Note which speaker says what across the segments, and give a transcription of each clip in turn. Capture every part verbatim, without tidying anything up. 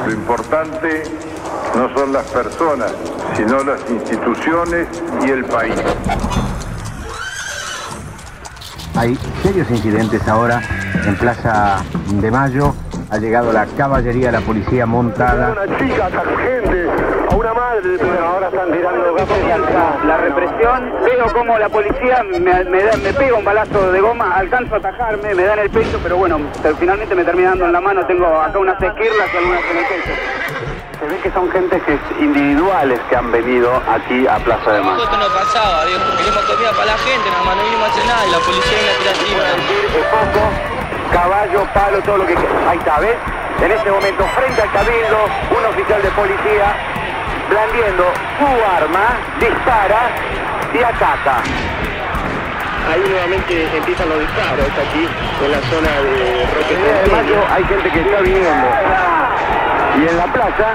Speaker 1: Lo importante no son las personas, sino las instituciones y el país.
Speaker 2: Hay serios incidentes ahora en Plaza de Mayo. Ha llegado la caballería, la policía montada.
Speaker 3: Una chica, gente, a una madre, pero ahora están tirando gases.
Speaker 4: La, la represión, veo como la policía me, me, da, me pega un balazo de goma, alcanzo a atajarme, me da en el pecho, pero bueno, finalmente me termina dando en la mano, tengo acá unas esquirlas y algunas en el pecho.
Speaker 3: Se ve que son gente que individuales que han venido aquí a Plaza de Mayo.
Speaker 5: Esto no pasaba, viejo, queremos comida para la gente, nada más no vinimos a hacer nada y la policía viene a tirar tiro.
Speaker 3: Es poco, caballo, palo, todo lo que... Ahí está, ¿ves? En este momento, frente al cabildo, un oficial de policía, blandiendo su arma, dispara y ataca. Ahí nuevamente empiezan los disparos, aquí en la zona de Roque de Mayo hay gente que está viniendo. Y en la plaza,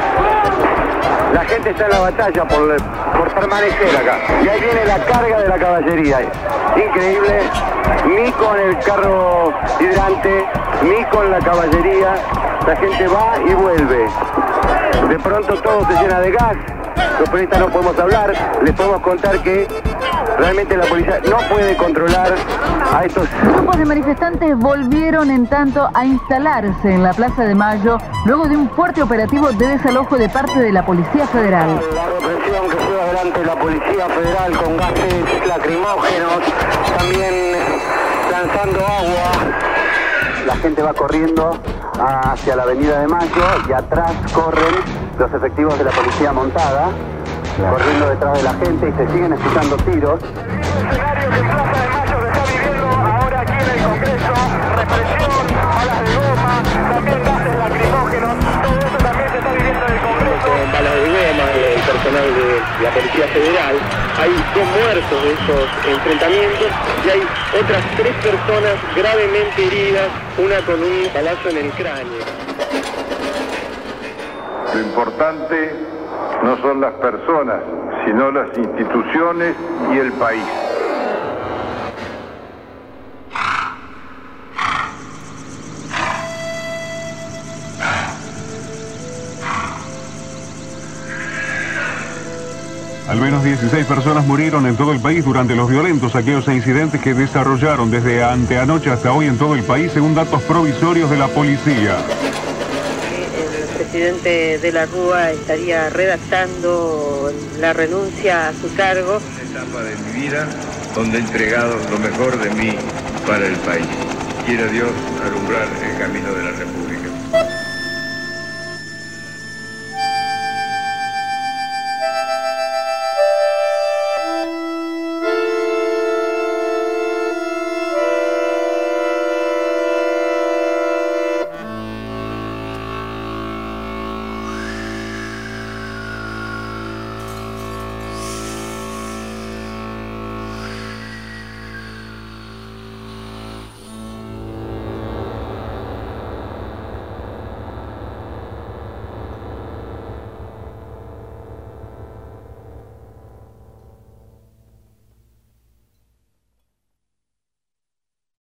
Speaker 3: la gente está en la batalla por, por permanecer acá. Y ahí viene la carga de la caballería. Increíble, ni con el carro hidrante, ni con la caballería. La gente va y vuelve. De pronto todo se llena de gas. Los periodistas no podemos hablar. Les podemos contar que realmente la policía no puede controlar a estos...
Speaker 6: Grupos de manifestantes volvieron en tanto a instalarse en la Plaza de Mayo luego de un fuerte operativo de desalojo de parte de la Policía Federal.
Speaker 3: La represión que lleva adelante la Policía Federal con gases lacrimógenos, también lanzando agua. La gente va corriendo hacia la Avenida de Mayo y atrás corren los efectivos de la policía montada, corriendo detrás de la gente y se siguen escuchando tiros. El escenario que Plaza de Mayo se está viviendo ahora aquí en el Congreso, represión, balas de goma, también gases lacrimógenos, todo eso también se está viviendo en el Congreso. Con balas de goma, el personal de la Policía Federal, hay dos muertos de esos enfrentamientos y hay otras tres personas gravemente heridas, una con un balazo en el cráneo.
Speaker 1: Lo importante no son las personas, sino las instituciones y el país.
Speaker 7: Al menos dieciséis personas murieron en todo el país durante los violentos saqueos e incidentes que desarrollaron desde anteanoche hasta hoy en todo el país, según datos provisorios de la policía.
Speaker 8: El presidente de la Rúa estaría redactando la renuncia a su cargo.
Speaker 9: Una etapa de mi vida donde he entregado lo mejor de mí para el país. Quiera Dios alumbrar el camino de la República.